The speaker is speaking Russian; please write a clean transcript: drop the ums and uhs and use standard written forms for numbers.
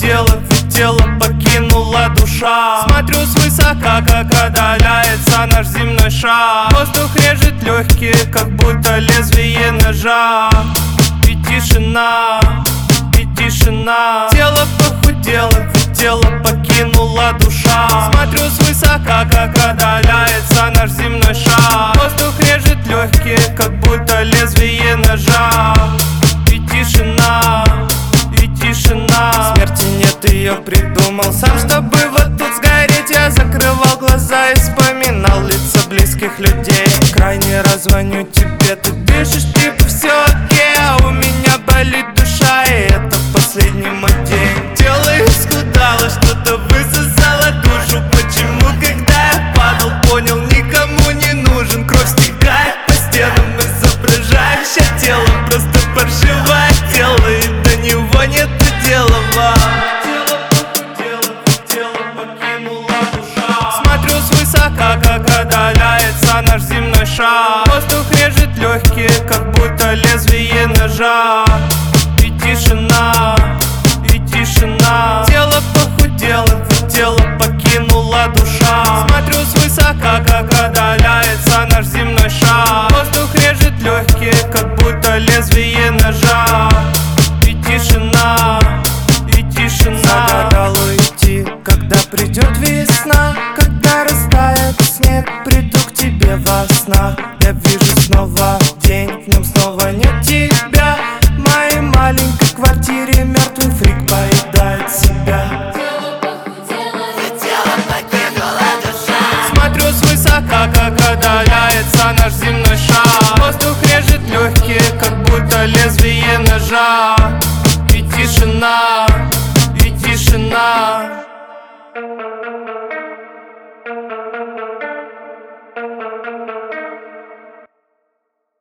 похудела, ведь тело покинула душа. Смотрю свысока, как отдаляется наш земной шар. Воздух режет легкие, как будто лезвие ножа. И тишина, и тишина. Тело похудело, ведь тело покинула душа. Смотрю свысока, как отдаляется наш земной шар. Воздух режет легкие, как будто лезвие ножа. И тишина, и тишина. Смерти нет, ее придумал сам, чтобы вот тут сгореть. Я закрывал глаза и вспоминал лица близких людей. Крайний раз звоню тебе, ты пишешь типа все окей, а у меня болит душа, и это последний мой день. Тело исхудало, что-то высосало душу. Почему, когда я падал, понял, никому не нужен. Кровь стекает по стенам, изображающее тело просто паршивое тело, и до него нет дела. Тело похудело, тело покинула душа. Смотрю свысока, как отдаляется наш земной шар. Воздух режет легкие, как будто лезвие ножа. И тишина, и тишина. Тело похудело, тело покинула душа. Смотрю свысока, как отдаляется наш земной шар. Воздух режет легкие, как будто лезвие ножа. И тишина, и тишина. Загадал уйти, когда придет весна. Когда растает снег, приду к тебе во снах. Я вижу снова день, в нем снова нет тебя. В моей маленькой квартире мертвый фрик поедает себя. Смотрю свысока, как отдаляется наш земной шар. Воздух режет легкие, как будто лезвие ножа. И тишина, и тишина.